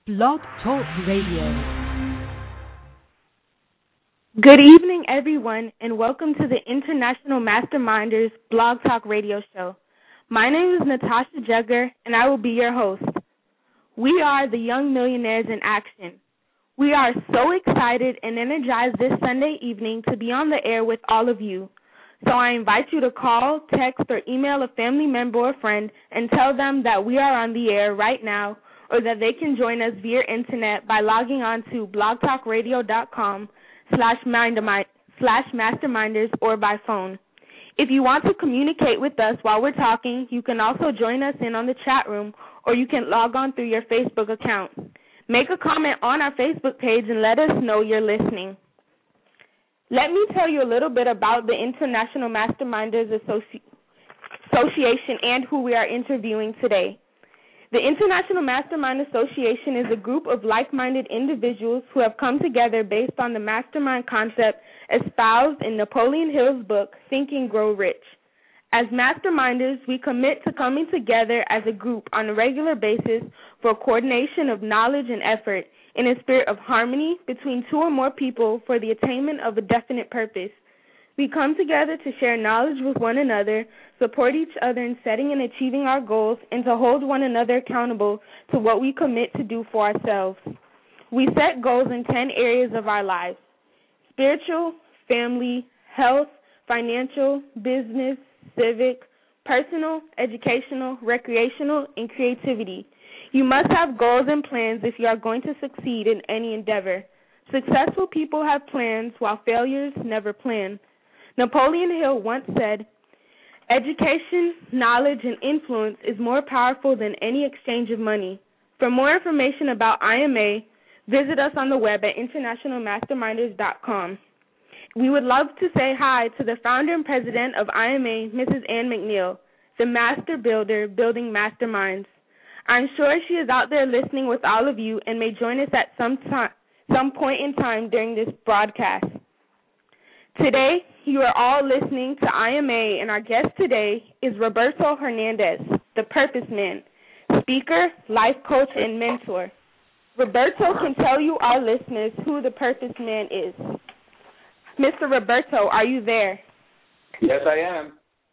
Blog Talk Radio. Good evening, everyone, and welcome to the International Masterminders Blog Talk Radio Show. My name is Natasha Jugger, and I will be your host. We are the Young Millionaires in Action. We are so excited and energized this Sunday evening to be on the air with all of you. So I invite you to call, text, or email a family member or friend and tell them that we are on the air right now, or that they can join us via internet by logging on to blogtalkradio.com/masterminders or by phone. If you want to communicate with us while we're talking, you can also join us in on the chat room, or you can log on through your Facebook account. Make a comment on our Facebook page and let us know you're listening. Let me tell you a little bit about the International Masterminders Association and who we are interviewing today. The International Mastermind Association is a group of like-minded individuals who have come together based on the mastermind concept espoused in Napoleon Hill's book, Think and Grow Rich. As masterminders, we commit to coming together as a group on a regular basis for coordination of knowledge and effort in a spirit of harmony between two or more people for the attainment of a definite purpose. We come together to share knowledge with one another, support each other in setting and achieving our goals, and to hold one another accountable to what we commit to do for ourselves. We set goals in 10 areas of our lives: spiritual, family, health, financial, business, civic, personal, educational, recreational, and creativity. You must have goals and plans if you are going to succeed in any endeavor. Successful people have plans, while failures never plan. Napoleon Hill once said, "Education, knowledge, and influence is more powerful than any exchange of money." For more information about IMA, visit us on the web at internationalmasterminders.com. We would love to say hi to the founder and president of IMA, Mrs. Ann McNeil, the master builder building masterminds. I'm sure she is out there listening with all of you and may join us at some point in time during this broadcast. Today, you are all listening to IMA, and our guest today is Roberto Hernandez, the Purpose Man, speaker, life coach, and mentor. Roberto can tell you, our listeners, who the Purpose Man is. Mr. Roberto, are you there? Yes, I am.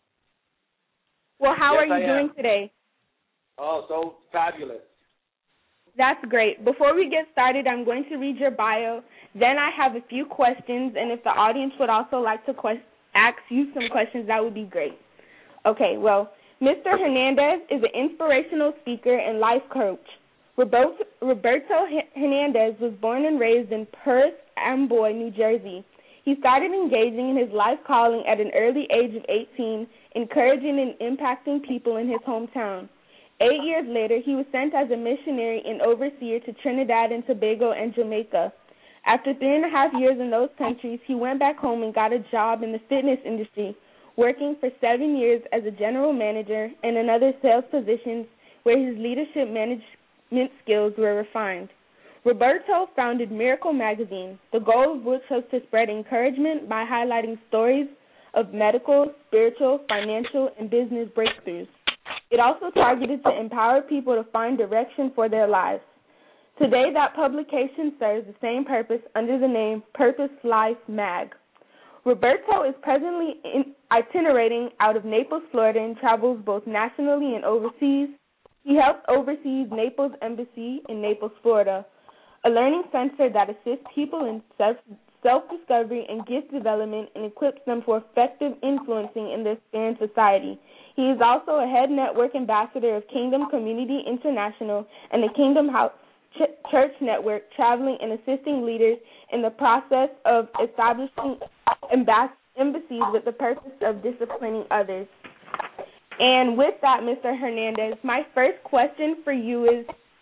Well, how are you doing today? Oh, so fabulous. That's great. Before we get started, I'm going to read your bio. Then I have a few questions, and if the audience would also like to ask you some questions, that would be great. Okay, well, Mr. Hernandez is an inspirational speaker and life coach. Roberto Hernandez was born and raised in Perth Amboy, New Jersey. He started engaging in his life calling at an early age of 18, encouraging and impacting people in his hometown. 8 years later, he was sent as a missionary and overseer to Trinidad and Tobago and Jamaica. After 3.5 years in those countries, he went back home and got a job in the fitness industry, working for 7 years as a general manager and in other sales positions where his leadership management skills were refined. Roberto founded Miracle Magazine, the goal of which was to spread encouragement by highlighting stories of medical, spiritual, financial, and business breakthroughs. It also targeted to empower people to find direction for their lives. Today, that publication serves the same purpose under the name Purpose Life Mag. Roberto is presently itinerating out of Naples, Florida, and travels both nationally and overseas. He helps oversees Naples Embassy in Naples, Florida, a learning center that assists people in self-discovery and gift development and equips them for effective influencing in their sphere in society. He is also a head network ambassador of Kingdom Community International and the Kingdom House Church Network, traveling and assisting leaders in the process of establishing embassies with the purpose of disciplining others. And with that, Mr. Hernandez, my first question for you is,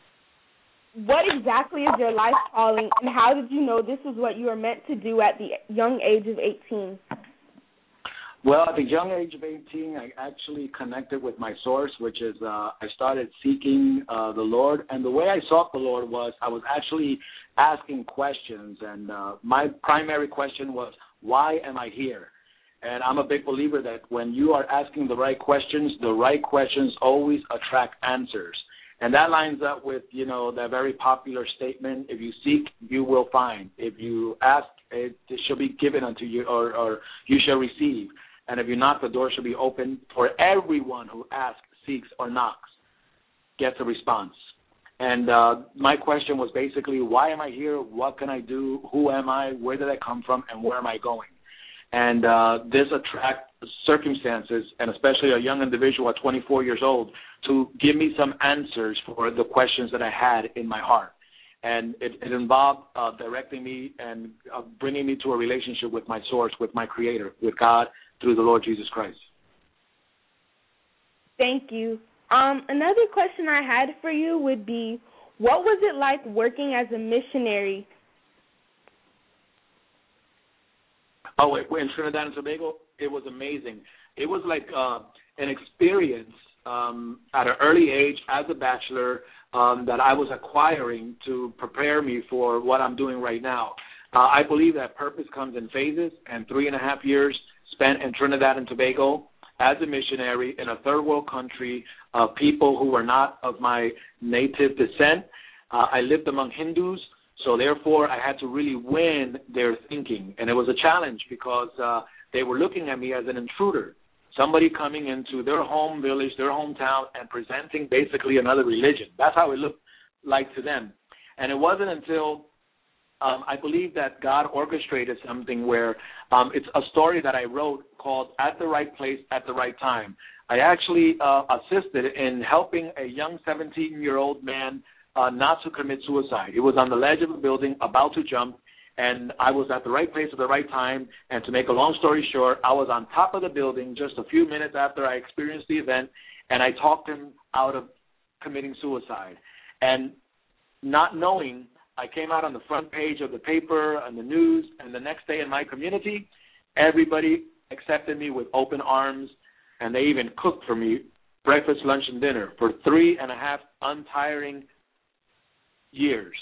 what exactly is your life calling, and how did you know this was what you were meant to do at the young age of 18? Well, at the young age of 18, I actually connected with my source, which is I started seeking the Lord. And the way I sought the Lord was I was actually asking questions. And my primary question was, why am I here? And I'm a big believer that when you are asking the right questions always attract answers. And that lines up with, that very popular statement, if you seek, you will find. If you ask, it shall be given unto you, or you shall receive. And if you knock, the door shall be open. For everyone who asks, seeks, or knocks gets a response. And my question was basically, why am I here? What can I do? Who am I? Where did I come from? And where am I going? And this attracts circumstances, and especially a young individual at 24 years old, to give me some answers for the questions that I had in my heart. And it involved directing me and bringing me to a relationship with my source, with my Creator, with God, through the Lord Jesus Christ. Thank you. Another question I had for you would be, what was it like working as a missionary? Oh, in Trinidad and Tobago, it was amazing. It was like an experience at an early age as a bachelor that I was acquiring to prepare me for what I'm doing right now. I believe that purpose comes in phases, and 3.5 years spent in Trinidad and Tobago as a missionary in a third world country of people who were not of my native descent. I lived among Hindus, so therefore I had to really win their thinking. And it was a challenge because they were looking at me as an intruder, somebody coming into their home village, their hometown, and presenting basically another religion. That's how it looked like to them. And it wasn't until I believe that God orchestrated something where it's a story that I wrote called At the Right Place at the Right Time. I actually assisted in helping a young 17-year-old man not to commit suicide. He was on the ledge of a building about to jump, and I was at the right place at the right time. And to make a long story short, I was on top of the building just a few minutes after I experienced the event, and I talked him out of committing suicide. And not knowing, I came out on the front page of the paper and the news, and the next day in my community, everybody accepted me with open arms, and they even cooked for me breakfast, lunch, and dinner for 3.5 untiring years.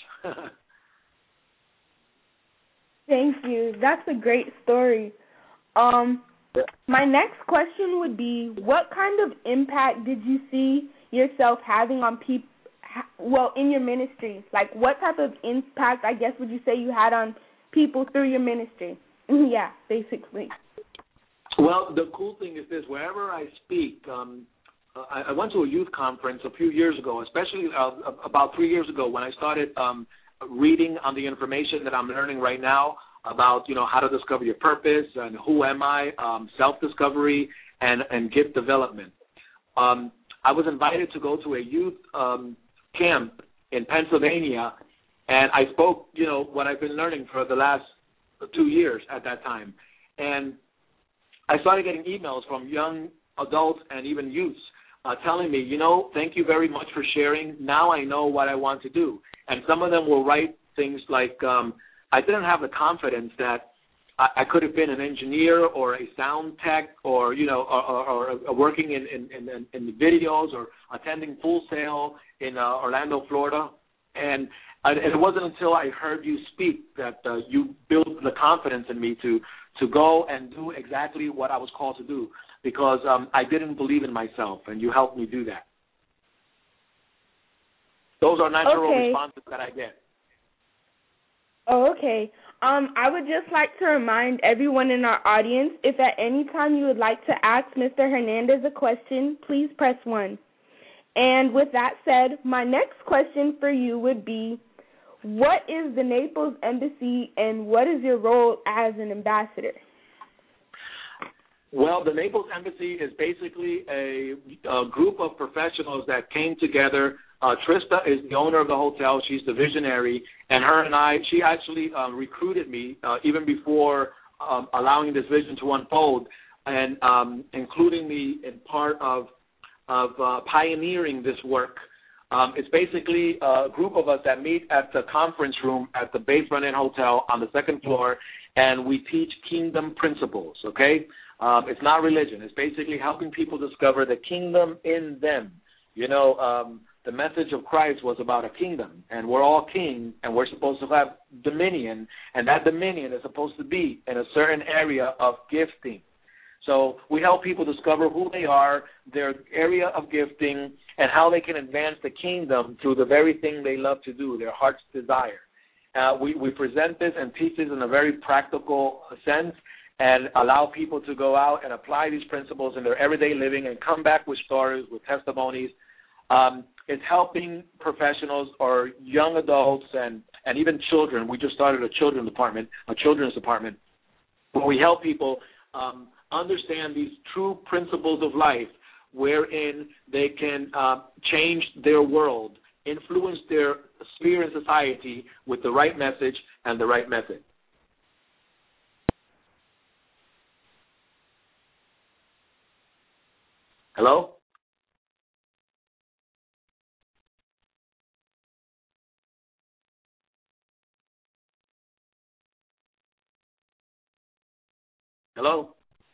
Thank you. That's a great story. My next question would be, what kind of impact did you see yourself having on people, in your ministry? Like, what type of impact, I guess, would you say you had on people through your ministry? Yeah, basically. Well, the cool thing is this. Wherever I speak, I went to a youth conference a few years ago, especially about 3 years ago, when I started reading on the information that I'm learning right now about, how to discover your purpose and who am I, self-discovery, and gift development. I was invited to go to a youth camp in Pennsylvania, and I spoke, what I've been learning for the last 2 years at that time. And I started getting emails from young adults and even youths telling me, thank you very much for sharing. Now I know what I want to do. And some of them will write things like, I didn't have the confidence that I could have been an engineer or a sound tech or, or working in the videos or attending Full Sail in Orlando, Florida. And it wasn't until I heard you speak that you built the confidence in me to go and do exactly what I was called to do, because I didn't believe in myself, and you helped me do that. Those are natural responses that I get. Oh, okay. I would just like to remind everyone in our audience, if at any time you would like to ask Mr. Hernandez a question, please press 1. And with that said, my next question for you would be, what is the Naples Embassy and what is your role as an ambassador? Well, the Naples Embassy is basically a group of professionals that came together. Trista is the owner of the hotel. She's the visionary. And her and I, she actually recruited me even before allowing this vision to unfold, and including me in part of pioneering this work. It's basically a group of us that meet at the conference room at the Bayfront Inn Hotel on the 2nd floor, and we teach kingdom principles, okay? It's not religion. It's basically helping people discover the kingdom in them. The message of Christ was about a kingdom, and we're all king, and we're supposed to have dominion, and that dominion is supposed to be in a certain area of gifting. So we help people discover who they are, their area of gifting, and how they can advance the kingdom through the very thing they love to do, their heart's desire. We present this and teach this in a very practical sense and allow people to go out and apply these principles in their everyday living and come back with stories, with testimonies. It's helping professionals or young adults and even children. We just started a children's department, where we help people understand these true principles of life wherein they can change their world, influence their sphere in society with the right message and the right method. Hello? Hello?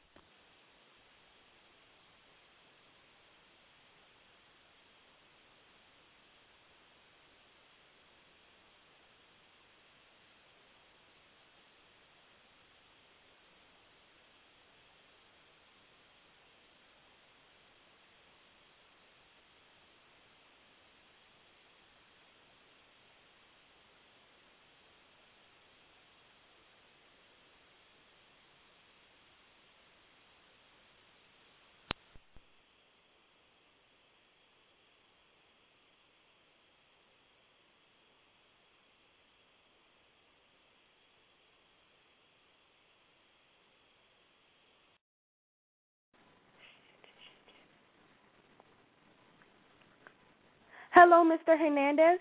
Hello, Mr. Hernandez.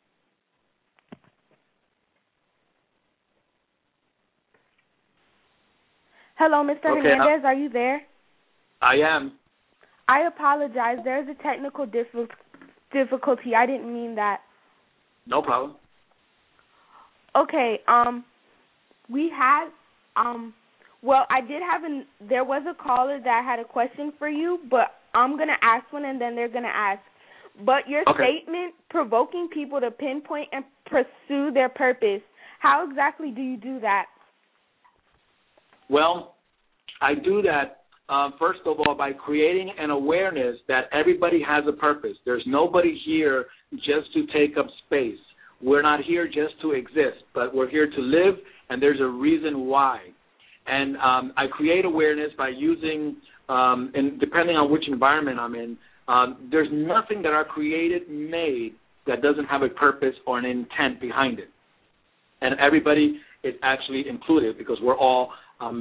Hello, Mr. Hernandez. Are you there? I am. I apologize. There's a technical difficulty. I didn't mean that. No problem. Okay. We had well, I did have there was a caller that had a question for you, but I'm going to ask one and then they're going to ask. But your statement, provoking people to pinpoint and pursue their purpose, how exactly do you do that? Well, I do that, first of all, by creating an awareness that everybody has a purpose. There's nobody here just to take up space. We're not here just to exist, but we're here to live, and there's a reason why. And I create awareness by using, and depending on which environment I'm in, there's nothing that our Creator made that doesn't have a purpose or an intent behind it. And everybody is actually included because we're all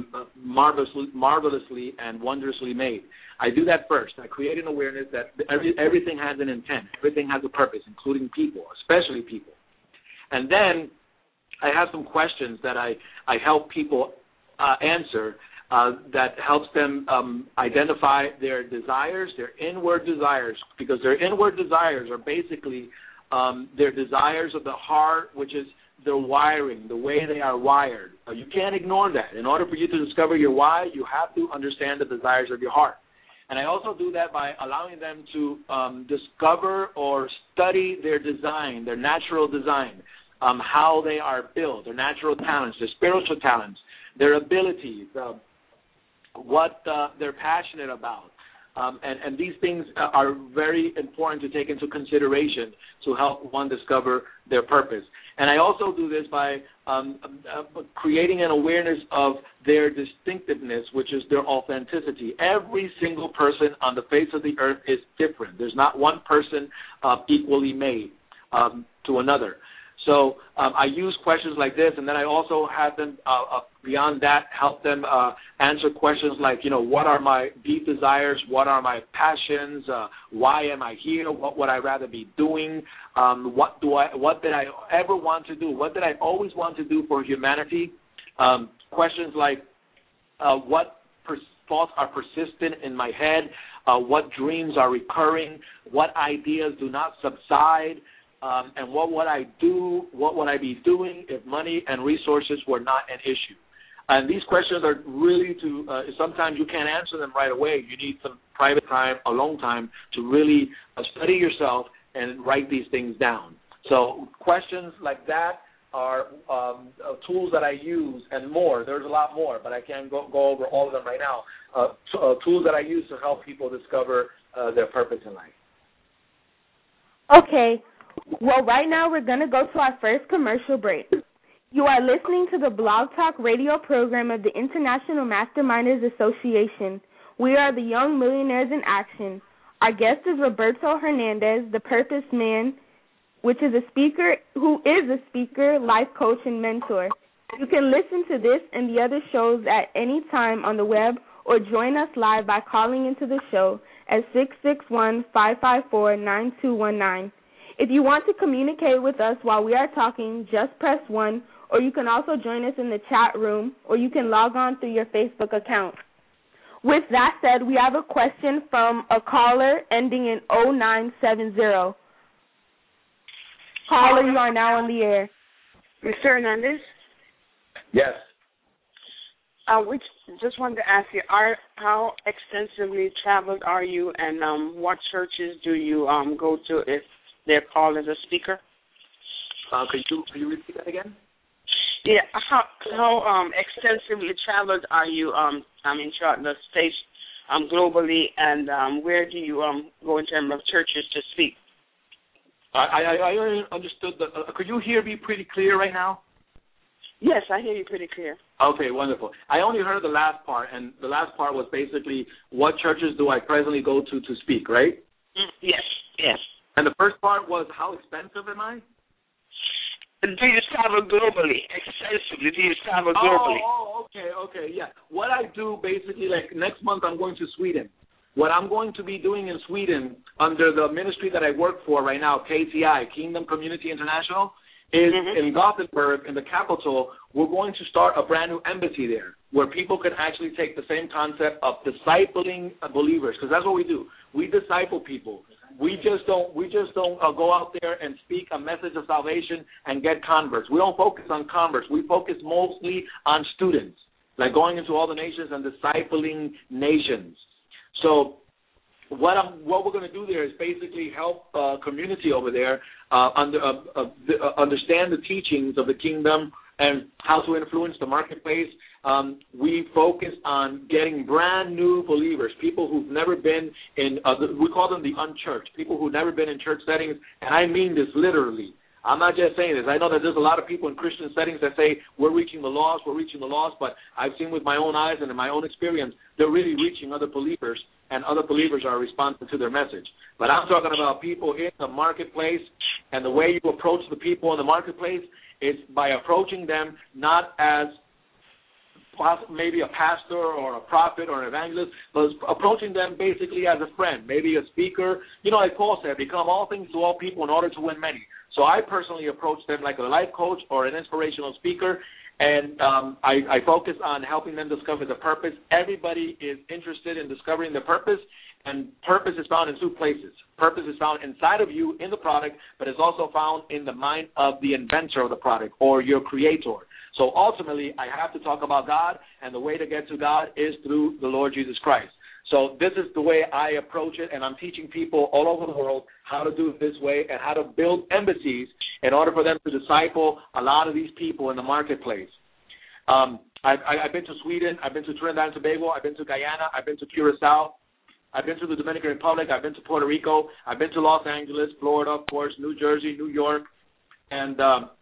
marvelously and wonderfully made. I do that first. I create an awareness that everything has an intent. Everything has a purpose, including people, especially people. And then I have some questions that I help people answer that helps them identify their desires, their inward desires, because their inward desires are basically their desires of the heart, which is their wiring, the way they are wired. You can't ignore that. In order for you to discover your why, you have to understand the desires of your heart. And I also do that by allowing them to discover or study their design, their natural design, how they are built, their natural talents, their spiritual talents, their abilities, what they're passionate about. And these things are very important to take into consideration to help one discover their purpose. And I also do this by creating an awareness of their distinctiveness, which is their authenticity. Every single person on the face of the earth is different. There's not one person equally made to another. So I use questions like this, and then I also have them, beyond that, help them answer questions like, what are my deep desires? What are my passions? Why am I here? What would I rather be doing? What did I ever want to do? What did I always want to do for humanity? Questions like, what thoughts are persistent in my head? What dreams are recurring? What ideas do not subside? And what would I do? What would I be doing if money and resources were not an issue? And these questions are really sometimes you can't answer them right away. You need some private time, alone time, to really study yourself and write these things down. So questions like that are tools that I use, and more. There's a lot more, but I can't go over all of them right now. Tools that I use to help people discover their purpose in life. Okay. Well, right now we're going to go to our first commercial break. You are listening to the Blog Talk radio program of the International Masterminders Association. We are the Young Millionaires in Action. Our guest is Roberto Hernandez, the Purpose Man, who is a speaker, life coach, and mentor. You can listen to this and the other shows at any time on the web or join us live by calling into the show at 661-554-9219. If you want to communicate with us while we are talking, just press 1, or you can also join us in the chat room, or you can log on through your Facebook account. With that said, we have a question from a caller ending in 0970. Caller, you are now on the air. Mr. Hernandez? Yes. We just wanted to ask you, how extensively traveled are you, and what churches do you go to if they're called as a speaker? Could you repeat that again? Yeah, how extensively traveled are you, throughout the states globally, and where do you go in terms of churches to speak? I understood. Could you hear me pretty clear right now? Yes, I hear you pretty clear. Okay, wonderful. I only heard the last part, and the last part was basically what churches do I presently go to speak, right? Yes. And the first part was how expensive am I? Do you travel globally? Extensively, do you travel globally? Oh, okay, yeah. What I do basically, like next month I'm going to Sweden. What I'm going to be doing in Sweden under the ministry that I work for right now, KCI, Kingdom Community International, is in Gothenburg, in the capital. We're going to start a brand new embassy there where people can actually take the same concept of discipling believers, because that's what we do. We disciple people. We just don't go out there and speak a message of salvation and get converts. We don't focus on converts. We focus mostly on students, like going into all the nations and discipling nations. So what we're going to do there is basically help community over there understand the teachings of the kingdom and how to influence the marketplace. We focus on getting brand new believers, people who've never been in, we call them the unchurched, people who've never been in church settings, and I mean this literally. I'm not just saying this. I know that there's a lot of people in Christian settings that say we're reaching the lost, but I've seen with my own eyes and in my own experience, they're really reaching other believers, and other believers are responding to their message. But I'm talking about people in the marketplace, and the way you approach the people in the marketplace is by approaching them not as maybe a pastor or a prophet or an evangelist, but approaching them basically as a friend, maybe a speaker. You know, like Paul said, become all things to all people in order to win many. So I personally approach them like a life coach or an inspirational speaker, and I focus on helping them discover the purpose. Everybody is interested in discovering their purpose, and purpose is found in two places. Purpose is found inside of you in the product, but it's also found in the mind of the inventor of the product or your creator. So ultimately, I have to talk about God, and the way to get to God is through the Lord Jesus Christ. So this is the way I approach it, and I'm teaching people all over the world how to do it this way and how to build embassies in order for them to disciple a lot of these people in the marketplace. I've been to Sweden. I've been to Trinidad and Tobago. I've been to Guyana. I've been to Curacao. I've been to the Dominican Republic. I've been to Puerto Rico. I've been to Los Angeles, Florida, of course, New Jersey, New York, and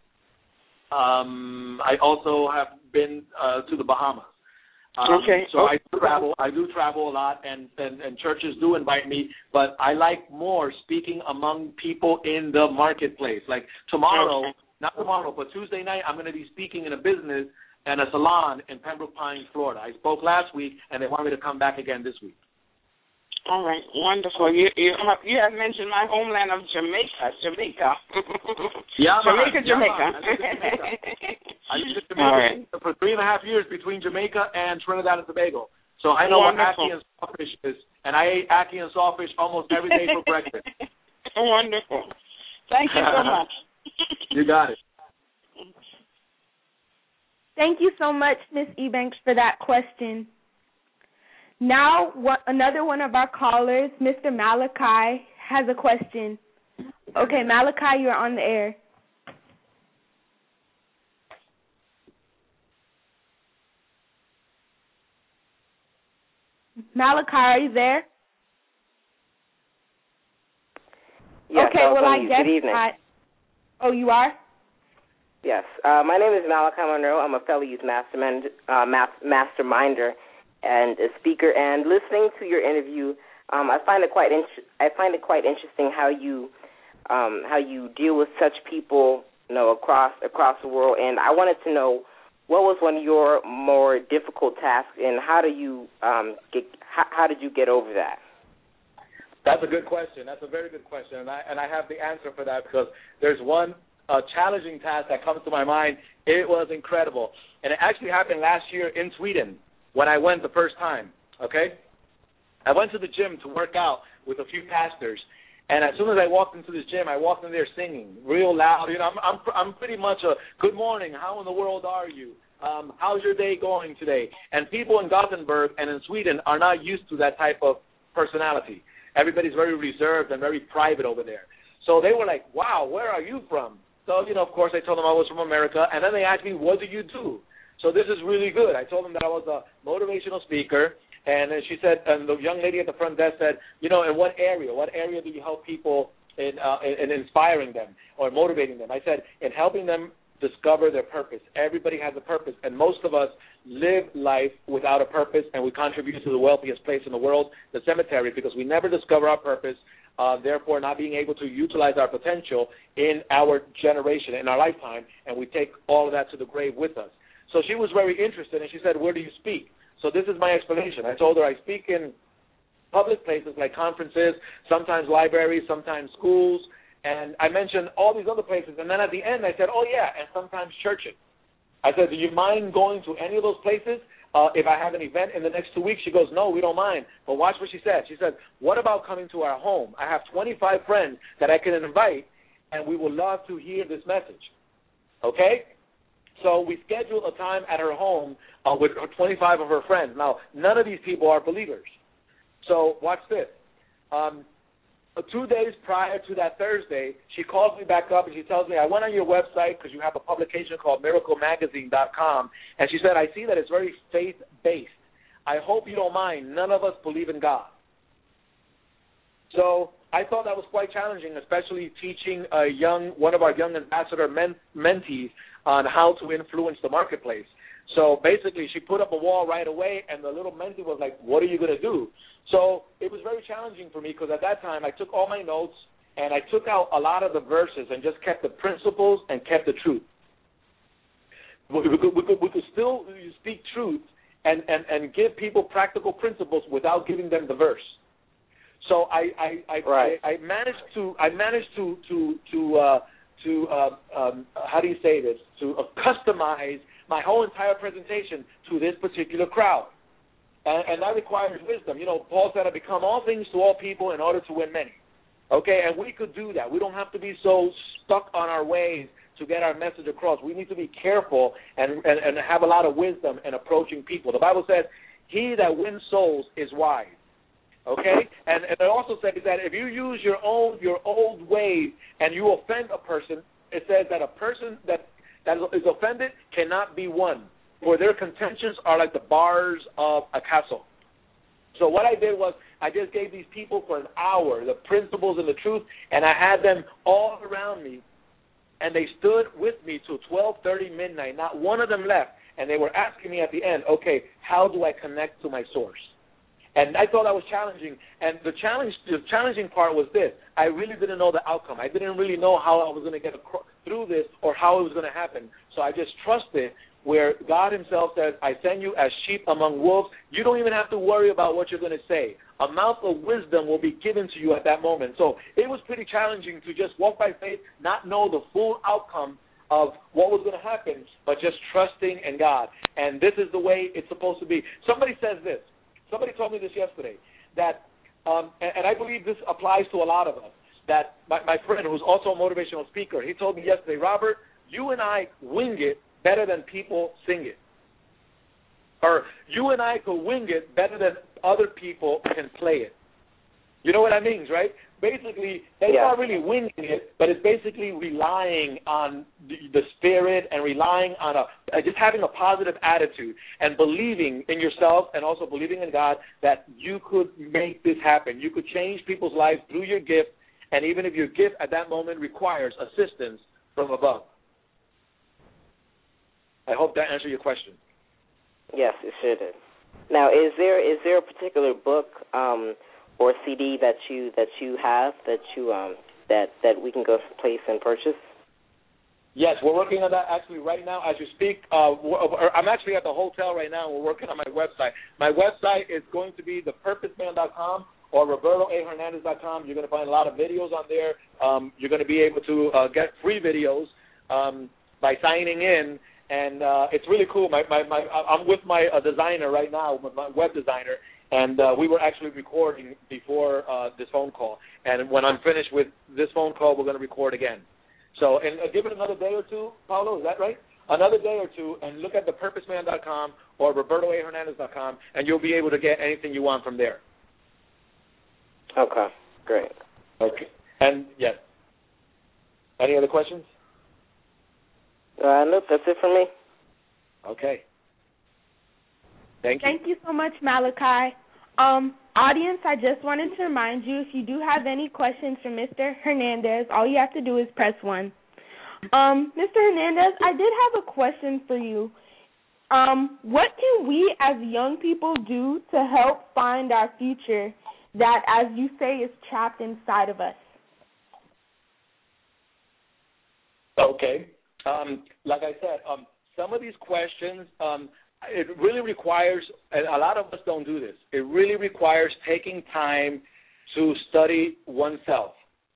I also have been to the Bahamas. So I do travel a lot, and churches do invite me, but I like more speaking among people in the marketplace. Like not tomorrow, but Tuesday night, I'm going to be speaking in a business and a salon in Pembroke Pines, Florida. I spoke last week, and they want me to come back again this week. All right, wonderful. You have mentioned my homeland of Jamaica. Yeah, Jamaica. I lived in Jamaica for 3.5 years between Jamaica and Trinidad and Tobago. So I know what ackee and sawfish is, and I ate ackee and sawfish almost every day for breakfast. Wonderful. Thank you so much. You got it. Thank you so much, Ms. Ebanks, for that question. Now, another one of our callers, Mr. Malachi, has a question. Okay, Malachi, you're on the air. Malachi, are you there? Yes, okay, well, I guess good evening. Oh, you are? Yes. My name is Malachi Monroe. I'm a fellow youth masterminder and a speaker. And listening to your interview, I find it quite interesting how you deal with such people, across the world. And I wanted to know, what was one of your more difficult tasks, and how did you get over that? That's a good question. That's a very good question, and I have the answer for that, because there's one challenging task that comes to my mind. It was incredible, and it actually happened last year in Sweden when I went the first time. Okay, I went to the gym to work out with a few pastors, and as soon as I walked into this gym, I walked in there singing real loud. I'm pretty much a good morning. How in the world are you? How's your day going today? And people in Gothenburg and in Sweden are not used to that type of personality. Everybody's very reserved and very private over there. So they were like, wow, where are you from? So, of course, I told them I was from America. And then they asked me, what do you do? So this is really good. I told them that I was a motivational speaker. And then she said, and the young lady at the front desk said, in what area? What area do you help people in inspiring them or motivating them? I said, in helping them discover their purpose. Everybody has a purpose, and most of us live life without a purpose, and we contribute to the wealthiest place in the world, the cemetery, because we never discover our purpose, therefore not being able to utilize our potential in our generation, in our lifetime, and we take all of that to the grave with us. So she was very interested, and she said, where do you speak? So this is my explanation. I told her I speak in public places like conferences, sometimes libraries, sometimes schools, and I mentioned all these other places. And then at the end I said, oh, yeah, and sometimes churches. I said, do you mind going to any of those places if I have an event in the next 2 weeks? She goes, no, we don't mind. But watch what she said. She said, what about coming to our home? I have 25 friends that I can invite, and we would love to hear this message. Okay? So we scheduled a time at her home with 25 of her friends. Now, none of these people are believers. So watch this. 2 days prior to that Thursday, she calls me back up and she tells me, I went on your website because you have a publication called miraclemagazine.com, and she said, I see that it's very faith-based. I hope you don't mind. None of us believe in God. So I thought that was quite challenging, especially teaching one of our young ambassador mentees on how to influence the marketplace. So basically, she put up a wall right away, and the little mentee was like, what are you going to do? So it was very challenging for me because at that time I took all my notes and I took out a lot of the verses and just kept the principles and kept the truth. We could still speak truth and give people practical principles without giving them the verse. So I managed to how do you say this, to customize my whole entire presentation to this particular crowd. And that requires wisdom. Paul said, I become all things to all people in order to win many. Okay, and we could do that. We don't have to be so stuck on our ways to get our message across. We need to be careful and have a lot of wisdom in approaching people. The Bible says, he that wins souls is wise. Okay? And it also says that if you use your old ways and you offend a person, it says that a person that is offended cannot be won, for their contentions are like the bars of a castle. So what I did was I just gave these people for an hour the principles and the truth, and I had them all around me, and they stood with me till 12:30 midnight. Not one of them left, and they were asking me at the end, okay, how do I connect to my source? And I thought that was challenging. And the challenging part was this. I really didn't know the outcome. I didn't really know how I was going to get through this or how it was going to happen. So I just trusted where God himself says, I send you as sheep among wolves. You don't even have to worry about what you're going to say. A mouth of wisdom will be given to you at that moment. So it was pretty challenging to just walk by faith, not know the full outcome of what was going to happen, but just trusting in God. And this is the way it's supposed to be. Somebody says this. Somebody told me this yesterday, that, and I believe this applies to a lot of us, that my friend who's also a motivational speaker, he told me yesterday, Robert, you and I wing it better than people sing it. Or you and I could wing it better than other people can play it. You know what that means, right? basically, it's not really winging it, but it's basically relying on the spirit and relying on just having a positive attitude and believing in yourself and also believing in God that you could make this happen. You could change people's lives through your gift, and even if your gift at that moment requires assistance from above. I hope that answered your question. Yes, it sure did. Now, is there a particular book or CD that you have that we can go place and purchase? Yes, we're working on that actually right now as you speak. I'm actually at the hotel right now, and we're working on my website. My website is going to be thepurposeman.com or robertoahernandez.com. You're going to find a lot of videos on there. You're going to be able to get free videos by signing in. And it's really cool. I'm with my designer right now, my web designer, and we were actually recording before this phone call. And when I'm finished with this phone call, we're going to record again. So, and give it another day or two, Paulo, is that right? Another day or two, and look at thepurposeman.com or robertoahernandez.com, and you'll be able to get anything you want from there. Okay, great. Okay. And, yes. Any other questions? Nope, that's it for me. Okay. Thank you. Thank you so much, Malachi. Audience, I just wanted to remind you, if you do have any questions for Mr. Hernandez, all you have to do is press 1. Mr. Hernandez, I did have a question for you. What can we as young people do to help find our future that, as you say, is trapped inside of us? Okay. Like I said, some of these questions, it really requires, and a lot of us don't do this, it really requires taking time to study oneself.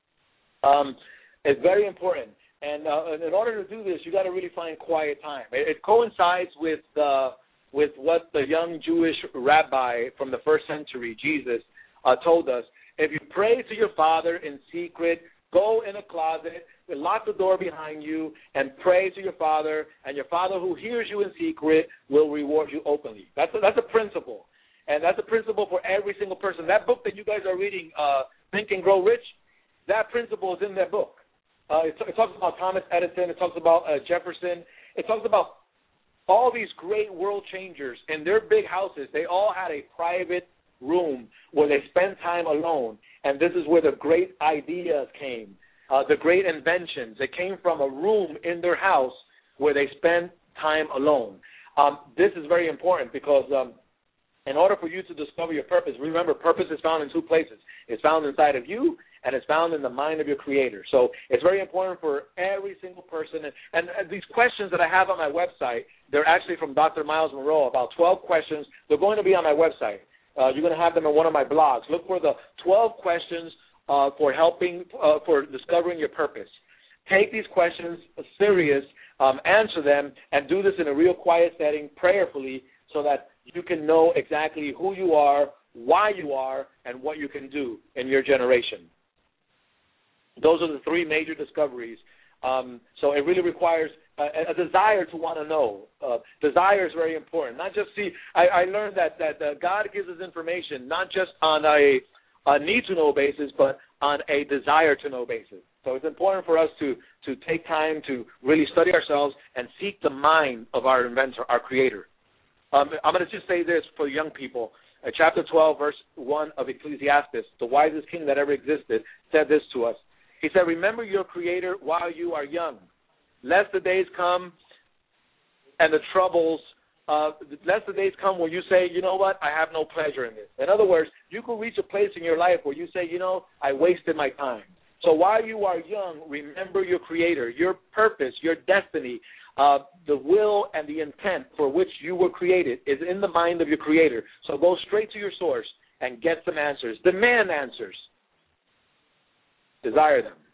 It's very important. And in order to do this, you got to really find quiet time. It coincides with what the young Jewish rabbi from the first century, Jesus, told us. If you pray to your Father in secret, go in a closet, lock the door behind you, and pray to your Father, and your Father who hears you in secret will reward you openly. That's a principle, and that's a principle for every single person. That book that you guys are reading, Think and Grow Rich, that principle is in that book. It talks about Thomas Edison. It talks about Jefferson. It talks about all these great world changers in their big houses. They all had a private room where they spent time alone, and this is where the great ideas came. The great inventions, they came from a room in their house where they spent time alone. This is very important because in order for you to discover your purpose, remember, purpose is found in 2 places. It's found inside of you, and it's found in the mind of your Creator. So it's very important for every single person. And these questions that I have on my website, they're actually from Dr. Miles Monroe, about 12 questions. They're going to be on my website. You're going to have them in one of my blogs. Look for the 12 questions for discovering your purpose. Take these questions serious, answer them, and do this in a real quiet setting, prayerfully, so that you can know exactly who you are, why you are, and what you can do in your generation. Those are the 3 major discoveries. So it really requires a desire to want to know. Desire is very important. Not just I learned that God gives us information not just on a need-to-know basis, but on a desire-to-know basis. So it's important for us to take time to really study ourselves and seek the mind of our inventor, our Creator. I'm going to just say this for young people. Chapter 12, verse 1 of Ecclesiastes, the wisest king that ever existed, said this to us. He said, remember your Creator while you are young, lest the days come and the troubles lest the days come where you say, you know what, I have no pleasure in this. In other words, you could reach a place in your life where you say, you know, I wasted my time. So while you are young, remember your Creator, your purpose, your destiny, the will and the intent for which you were created is in the mind of your Creator. So go straight to your source and get some answers. Demand answers. Desire them.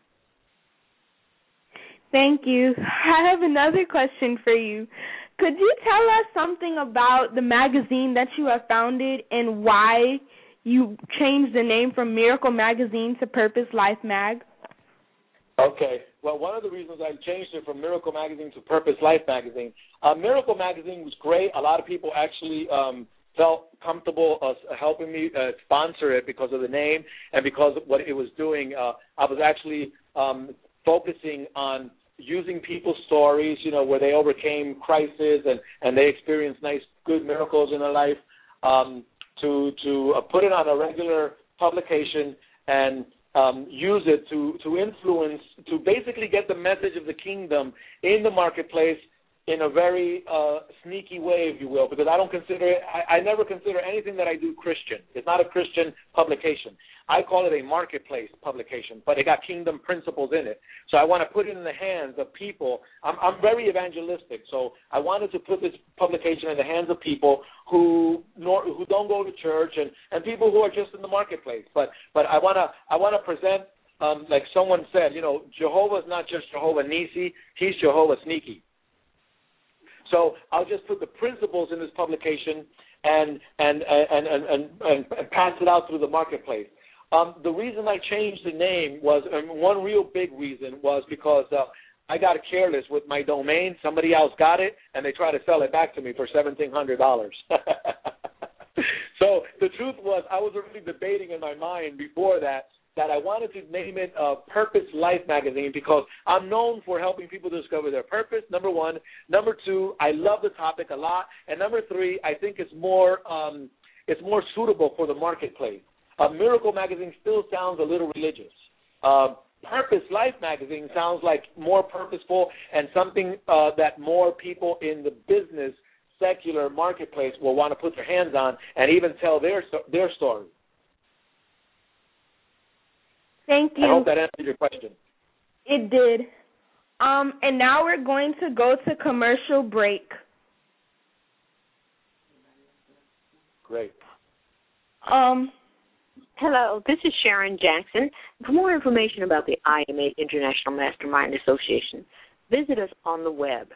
Thank you. I have another question for you. Could you tell us something about the magazine that you have founded and why you changed the name from Miracle Magazine to Purpose Life Mag? Okay. Well, one of the reasons I changed it from Miracle Magazine to Purpose Life Magazine, Miracle Magazine was great. A lot of people actually felt comfortable helping me sponsor it because of the name and because of what it was doing. I was actually focusing on using people's stories, where they overcame crisis and they experienced nice, good miracles in their life, to put it on a regular publication and use it to influence, to basically get the message of the kingdom in the marketplace in a very sneaky way, if you will, because I never consider anything that I do Christian. It's not a Christian publication. I call it a marketplace publication, but it got kingdom principles in it. So I want to put it in the hands of people. I'm very evangelistic, so I wanted to put this publication in the hands of people who don't go to church and people who are just in the marketplace. But I want to present, like someone said, Jehovah's not just Jehovah Nisi, he's Jehovah Sneaky. So I'll just put the principles in this publication and pass it out through the marketplace. The reason I changed the name was, one real big reason was because I got careless with my domain. Somebody else got it, and they tried to sell it back to me for $1,700. So the truth was, I was already debating in my mind before that I wanted to name it Purpose Life Magazine because I'm known for helping people discover their purpose, number one. Number two, I love the topic a lot. And number three, I think it's more suitable for the marketplace. Miracle Magazine still sounds a little religious. Purpose Life Magazine sounds like more purposeful and something that more people in the business, secular marketplace will want to put their hands on and even tell their story. Thank you. I hope that answered your question. It did. And now we're going to go to commercial break. Great. Hello, this is Sharon Jackson. For more information about the IMA International Mastermind Association, visit us on the web,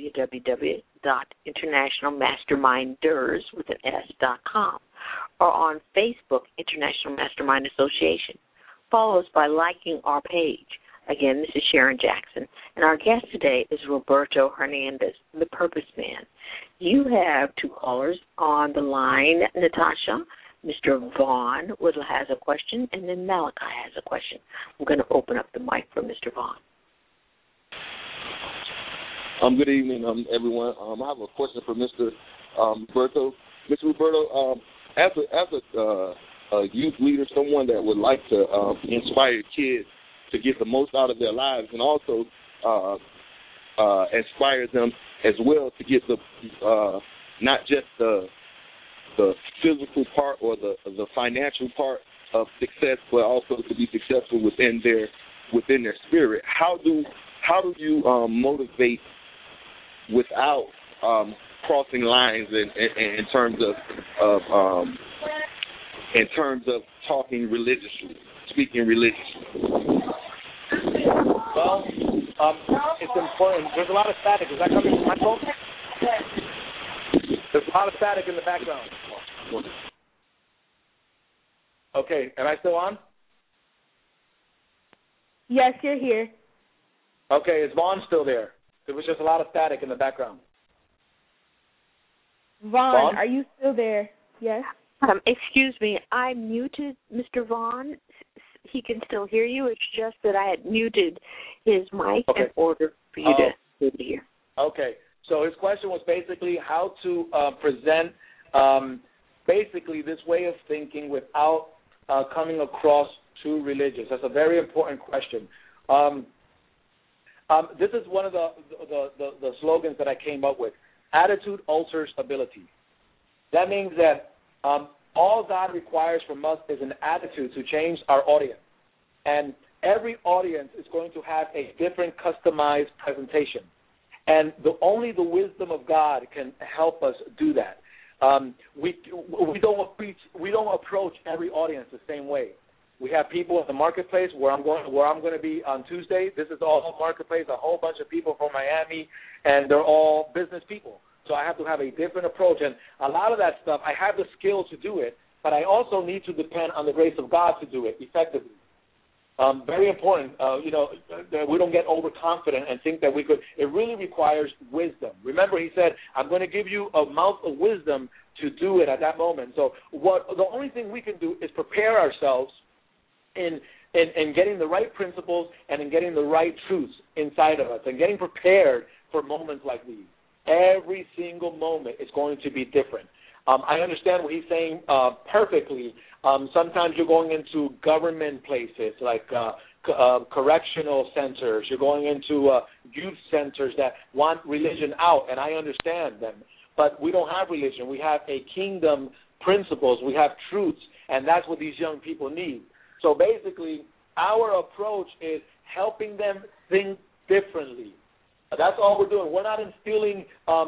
www.internationalmasterminders.com, or on Facebook, International Mastermind Association. Follow us by liking our page. Again, this is Sharon Jackson, and our guest today is Roberto Hernandez, the Purpose Man. You have two callers on the line, Natasha. Mr. Vaughn has a question, and then Malachi has a question. I'm going to open up the mic for Mr. Vaughn. Good evening, everyone. I have a question for Mr. Roberto. Mr. Roberto, as a youth leader, someone that would like to inspire kids to get the most out of their lives, and also inspire them as well to get the not just the physical part or the financial part of success, but also to be successful within their spirit. How do you motivate without crossing lines in terms of talking religiously, speaking religiously? Well, it's important. There's a lot of static. Is that coming from my phone? There's a lot of static in the background. Okay, am I still on? Yes, you're here. Okay, is Vaughn still there? There was just a lot of static in the background. Vaughn, are you still there? Yes. Excuse me, I muted Mr. Vaughn. He can still hear you. It's just that I had muted his mic in order for you to hear. Okay. So his question was basically how to present basically this way of thinking without coming across too religious. That's a very important question. This is one of the slogans that I came up with. Attitude alters ability. That means that all God requires from us is an attitude to change our audience. And every audience is going to have a different customized presentation. And only the wisdom of God can help us do that. We don't approach every audience the same way. We have people in the marketplace where I'm going to be on Tuesday. This is all marketplace, a whole bunch of people from Miami, and they're all business people. So I have to have a different approach. And a lot of that stuff, I have the skill to do it, but I also need to depend on the grace of God to do it effectively. Very important, that we don't get overconfident and think that we could. It really requires wisdom. Remember, he said, I'm going to give you a mouth of wisdom to do it at that moment. So the only thing we can do is prepare ourselves in getting the right principles and in getting the right truths inside of us and getting prepared for moments like these. Every single moment is going to be different. I understand what he's saying perfectly. Sometimes you're going into government places like correctional centers. You're going into youth centers that want religion out, and I understand them. But we don't have religion. We have a kingdom principles. We have truths, and that's what these young people need. So basically, our approach is helping them think differently. That's all we're doing. We're not instilling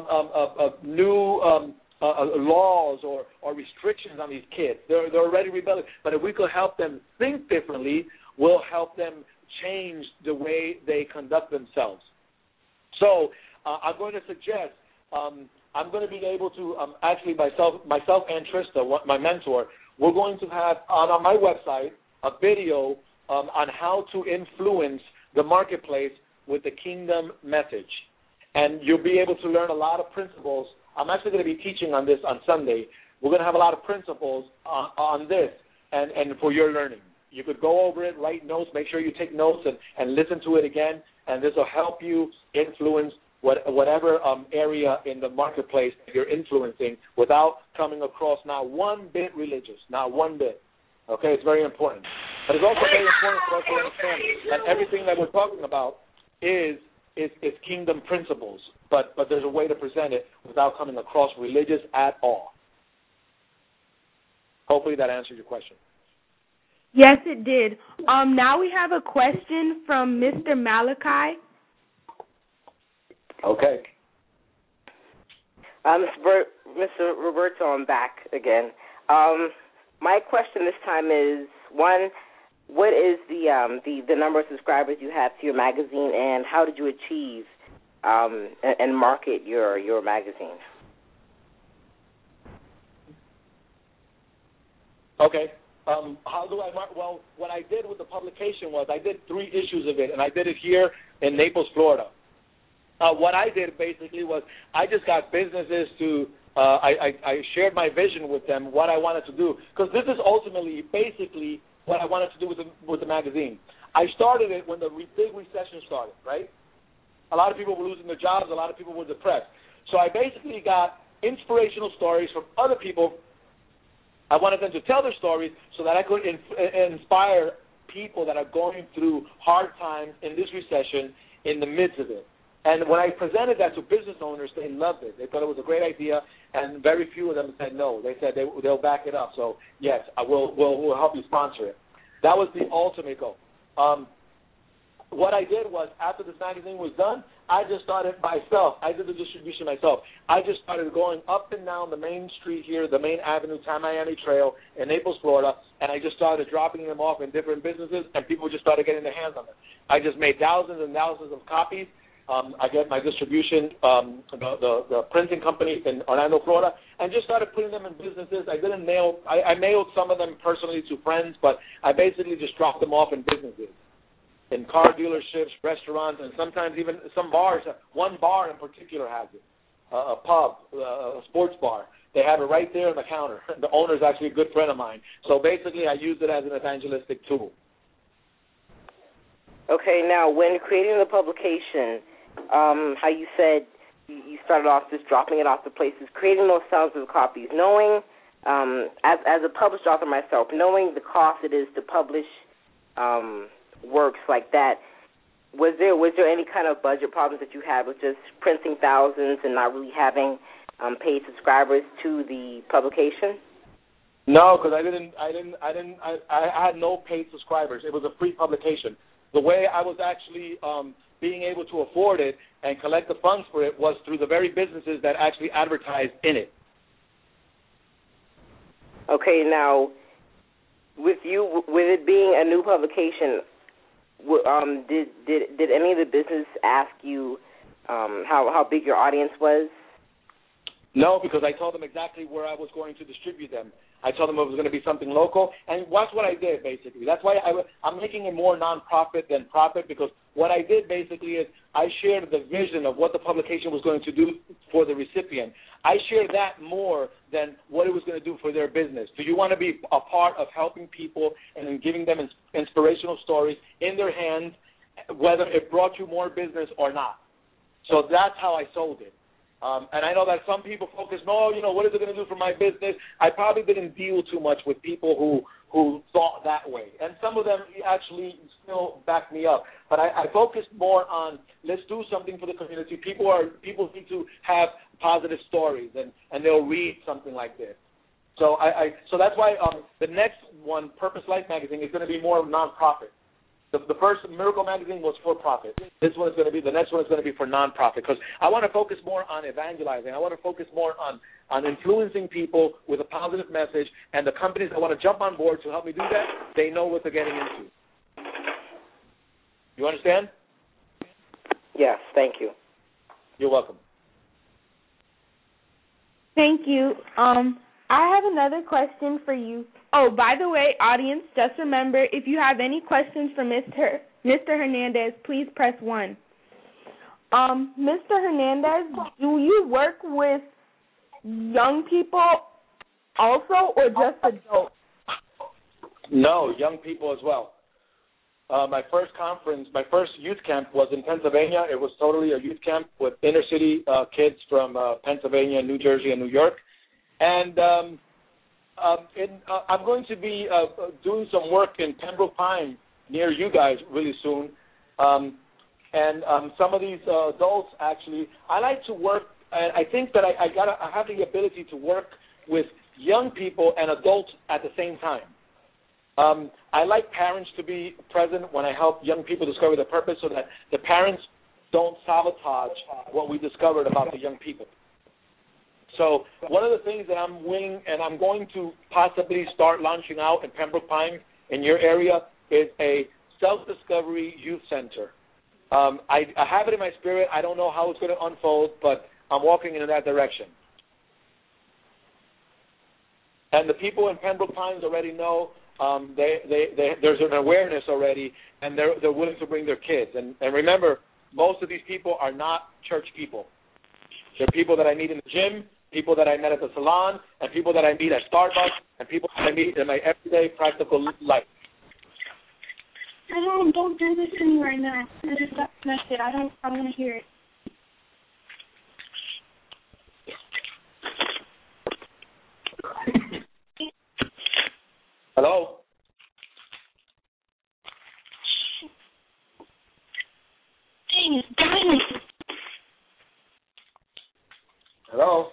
new laws or restrictions on these kids. They're already rebellious. But if we could help them think differently, we'll help them change the way they conduct themselves. So I'm going to suggest, I'm going to be able to actually myself and Trista, my mentor, we're going to have on my website a video on how to influence the marketplace with the kingdom message. And you'll be able to learn a lot of principles. I'm actually going to be teaching on this on Sunday. We're going to have a lot of principles on this and for your learning. You could go over it, write notes, make sure you take notes and listen to it again, and this will help you influence whatever area in the marketplace that you're influencing without coming across not one bit religious, not one bit. Okay, it's very important. But it's also very important for us to understand that everything that we're talking about is kingdom principles, but there's a way to present it without coming across religious at all. Hopefully that answered your question. Yes, it did. Now we have a question from Mr. Malachi. Okay. Mr. Roberto, I'm back again. My question this time is, one, what is the number of subscribers you have to your magazine, and how did you achieve and market your magazine? Okay. How do I market? Well, what I did with the publication was I did 3 issues of it, and I did it here in Naples, Florida. What I did basically was I just got businesses to I shared my vision with them, what I wanted to do, because this is ultimately basically what I wanted to do with the magazine. I started it when the big recession started, right? A lot of people were losing their jobs. A lot of people were depressed. So I basically got inspirational stories from other people. I wanted them to tell their stories so that I could inspire people that are going through hard times in this recession in the midst of it. And when I presented that to business owners, they loved it. They thought it was a great idea, and very few of them said no. They said they'll back it up. So, yes, we'll help you sponsor it. That was the ultimate goal. What I did was, after this magazine was done, I just started myself. I did the distribution myself. I just started going up and down the main street here, the main avenue, Tamiami Trail in Naples, Florida, and I just started dropping them off in different businesses, and people just started getting their hands on them. I just made thousands and thousands of copies. I get my distribution, the printing company in Orlando, Florida, and just started putting them in businesses. I mailed some of them personally to friends, but I basically just dropped them off in businesses, in car dealerships, restaurants, and sometimes even some bars. One bar in particular has it, a pub, a sports bar. They have it right there on the counter. The owner is actually a good friend of mine. So basically I use it as an evangelistic tool. Okay, now when creating the publication, how you said you started off just dropping it off to places, creating those thousands of copies, knowing, as a published author myself, knowing the cost it is to publish works like that, was there any kind of budget problems that you had with just printing thousands and not really having paid subscribers to the publication? No, because I had no paid subscribers. It was a free publication. The way I was actually being able to afford it and collect the funds for it was through the very businesses that actually advertised in it. Okay, now, with it being a new publication, did any of the business ask you how big your audience was? No, because I told them exactly where I was going to distribute them. I told them it was going to be something local, and watch what I did, basically. That's why I'm making it more nonprofit than profit, because what I did, basically, is I shared the vision of what the publication was going to do for the recipient. I shared that more than what it was going to do for their business. Do you want to be a part of helping people and giving them inspirational stories in their hands, whether it brought you more business or not? So that's how I sold it. And I know that some people focus, what is it going to do for my business? I probably didn't deal too much with people who thought that way. And some of them actually still back me up. But I focused more on, let's do something for the community. People need to have positive stories, and they'll read something like this. So so that's why the next one, Purpose Life Magazine, is going to be more nonprofit. The first Miracle Magazine was for profit. The next one is going to be for nonprofit, because I want to focus more on evangelizing. I want to focus more on influencing people with a positive message, and the companies that want to jump on board to help me do that, they know what they're getting into. You understand? Yes, thank you. You're welcome. Thank you. I have another question for you. Oh, by the way, audience, just remember, if you have any questions for Mr. Hernandez, please press 1. Mr. Hernandez, do you work with young people also, or just adults? No, young people as well. My first youth camp was in Pennsylvania. It was totally a youth camp with inner city kids from Pennsylvania, New Jersey, and New York. And I'm going to be doing some work in Pembroke Pines near you guys really soon. And some of these adults, actually, I like to work. I think that I have the ability to work with young people and adults at the same time. I like parents to be present when I help young people discover their purpose, so that the parents don't sabotage what we discovered about the young people. So one of the things that I'm willing, and I'm going to possibly start launching out in Pembroke Pines in your area, is a self-discovery youth center. I have it in my spirit. I don't know how it's going to unfold, but I'm walking in that direction. And the people in Pembroke Pines already know. There's an awareness already, and they're willing to bring their kids. And remember, most of these people are not church people. They're people that I meet in the gym, people that I met at the salon, and people that I meet at Starbucks, and people that I meet in my everyday practical life. Don't do this to me right now. I just got connected. I don't want to hear it. Hello? Dang, it's dying. Hello?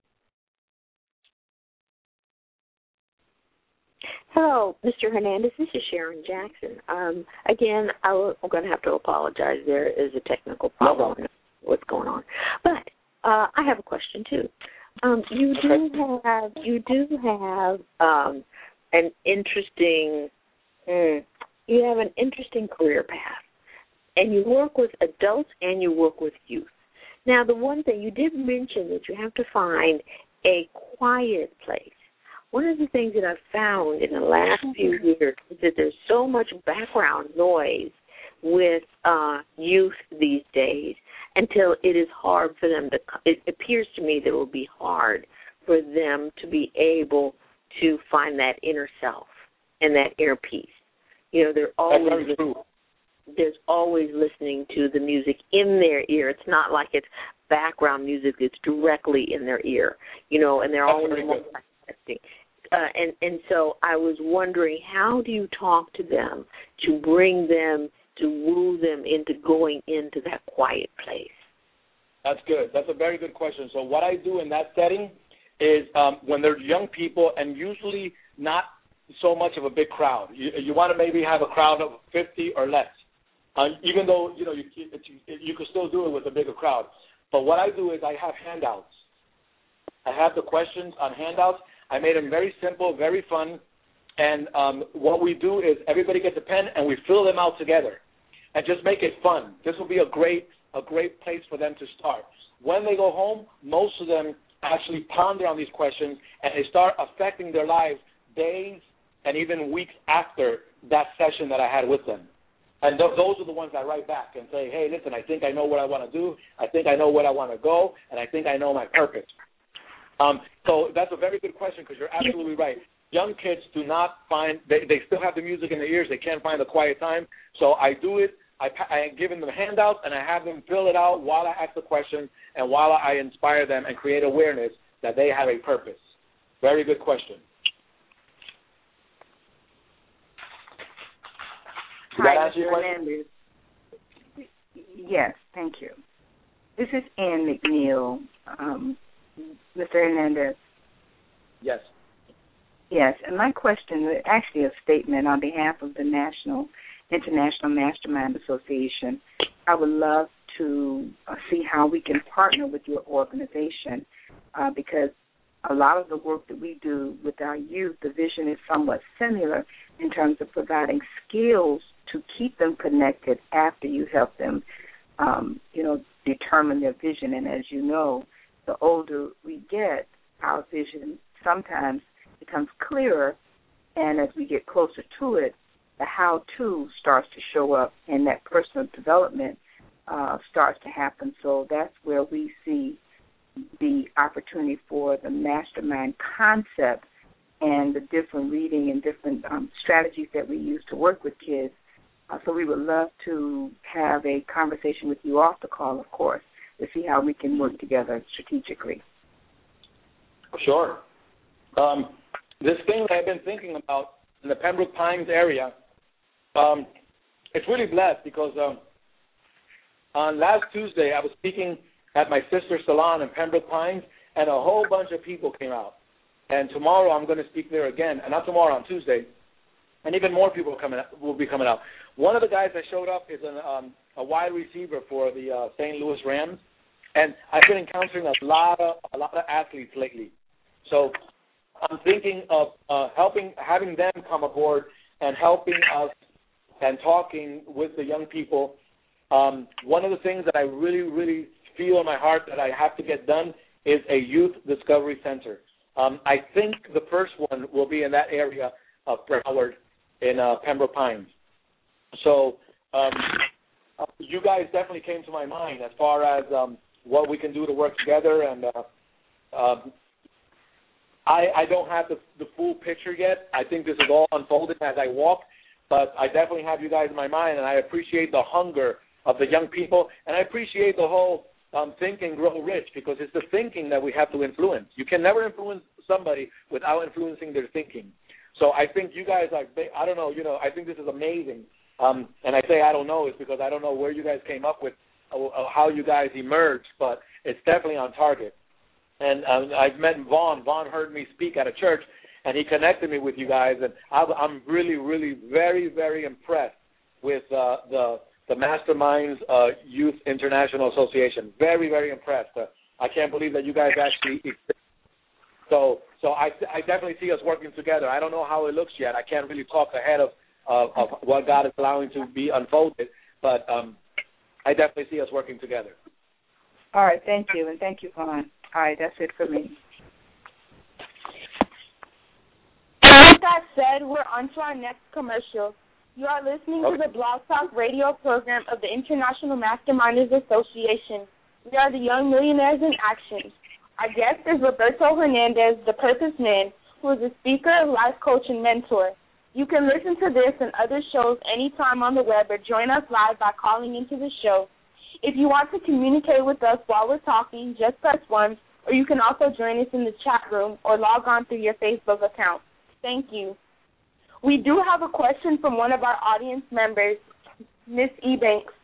Hello, Mr. Hernandez. This is Sharon Jackson. Again, I'm going to have to apologize. There is a technical problem. No. What's going on? But I have a question too. You do have an interesting. You have an interesting career path, and you work with adults and you work with youth. Now, the one thing you did mention that you have to find a quiet place. One of the things that I've found in the last few years is that there's so much background noise with youth these days until it is hard for them to, it appears to me that it will be hard for them to be able to find that inner self and that inner peace. You know, there's always listening to the music in their ear. It's not like it's background music that's directly in their ear, you know, and they're always multitasking. And so I was wondering, how do you talk to them to bring them, to woo them into going into that quiet place? That's good. That's a very good question. So what I do in that setting is when they're young people, and usually not so much of a big crowd. You want to maybe have a crowd of 50 or less, even though you can still do it with a bigger crowd. But what I do is I have handouts. I have the questions on handouts. I made them very simple, very fun, and what we do is everybody gets a pen and we fill them out together, and just make it fun. This will be a great place for them to start. When they go home, most of them actually ponder on these questions, and they start affecting their lives days and even weeks after that session that I had with them. And those are the ones I write back and say, hey, listen, I think I know what I want to do. I think I know where I want to go, and I think I know my purpose. So that's a very good question, because you're absolutely right. Young kids do not find, they still have the music in their ears. They can't find the quiet time. So I do it. I give them the handouts, and I have them fill it out while I ask the question and while I inspire them and create awareness that they have a purpose. Very good question. Did that answer your question? Yes, thank you. This is Ann McNeil. Mr. Hernandez. Yes. Yes, and my question is actually a statement on behalf of the International Mastermind Association. I would love to see how we can partner with your organization because a lot of the work that we do with our youth, the vision is somewhat similar in terms of providing skills to keep them connected after you help them, determine their vision. And as you know, the older we get, our vision sometimes becomes clearer, and as we get closer to it, the how-to starts to show up, and that personal development starts to happen. So that's where we see the opportunity for the mastermind concept and the different reading and different strategies that we use to work with kids. So we would love to have a conversation with you off the call, of course, to see how we can work together strategically. Sure. This thing that I've been thinking about in the Pembroke Pines area, it's really blessed because on last Tuesday I was speaking at my sister's salon in Pembroke Pines, and a whole bunch of people came out. And tomorrow I'm going to speak there again, and not tomorrow, on Tuesday, and even more people will be coming out. One of the guys that showed up is a wide receiver for the St. Louis Rams, and I've been encountering a lot of athletes lately. So I'm thinking of having them come aboard and helping us and talking with the young people. One of the things that I really, really feel in my heart that I have to get done is a youth discovery center. I think the first one will be in that area of Broward in Pembroke Pines. So you guys definitely came to my mind as far as what we can do to work together, and I don't have the full picture yet. I think this is all unfolding as I walk, but I definitely have you guys in my mind, and I appreciate the hunger of the young people, and I appreciate the whole think and grow rich, because it's the thinking that we have to influence. You can never influence somebody without influencing their thinking. So I think you guys are, I don't know, I think this is amazing. And I say I don't know is because I don't know where you guys came up with how you guys emerged, but it's definitely on target. And I've met Vaughn. Vaughn heard me speak at a church, and he connected me with you guys. And I'm really, really very, very impressed with the Masterminds Youth International Association. Very, very impressed. I can't believe that you guys actually exist. So I definitely see us working together. I don't know how it looks yet. I can't really talk ahead of what God is allowing to be unfolded, but I definitely see us working together. All right, thank you, and thank you, Vaughn. All right, that's it for me. With that said, we're on to our next commercial. You are listening to the Blog Talk radio program of the International Masterminders Association. We are the Young Millionaires in Action. Our guest is Roberto Hernandez, the Purpose Man, who is a speaker, life coach, and mentor. You can listen to this and other shows anytime on the web or join us live by calling into the show. If you want to communicate with us while we're talking, just press 1, or you can also join us in the chat room or log on through your Facebook account. Thank you. We do have a question from one of our audience members, Miss Ebanks.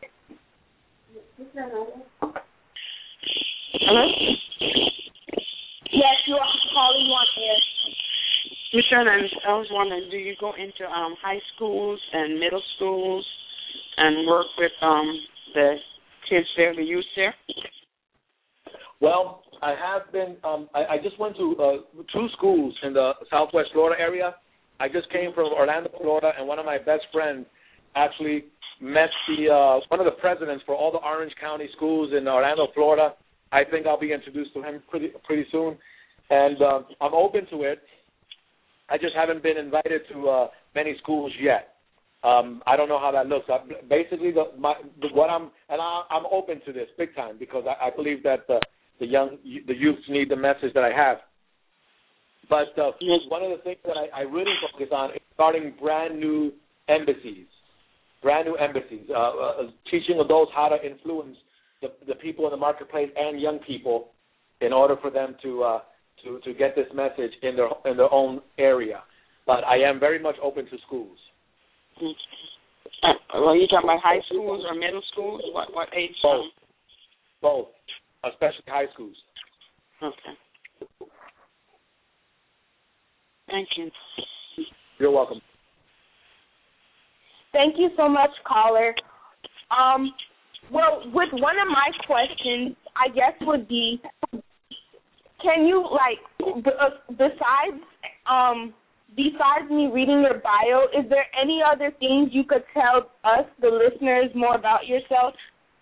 Hello? Yes, you are calling on here. Ms. Hernandez, I was wondering, do you go into high schools and middle schools and work with the kids there, the youth there? Well, I have been. I just went to 2 schools in the Southwest Florida area. I just came from Orlando, Florida, and one of my best friends actually met one of the presidents for all the Orange County schools in Orlando, Florida, I think I'll be introduced to him pretty soon, and I'm open to it. I just haven't been invited to many schools yet. I don't know how that looks. Basically, I'm open to this big time because I believe that the youths need the message that I have. But one of the things that I really focus on is starting brand new embassies, teaching adults how to influence the people in the marketplace and young people in order for them to get this message in their own area. But I am very much open to schools. Are you talking about high schools or middle schools? What age? Both, especially high schools. Okay. Thank you. You're welcome. Thank you so much, caller. Well, with one of my questions, I guess would be, can you, besides me reading your bio, is there any other things you could tell us, the listeners, more about yourself?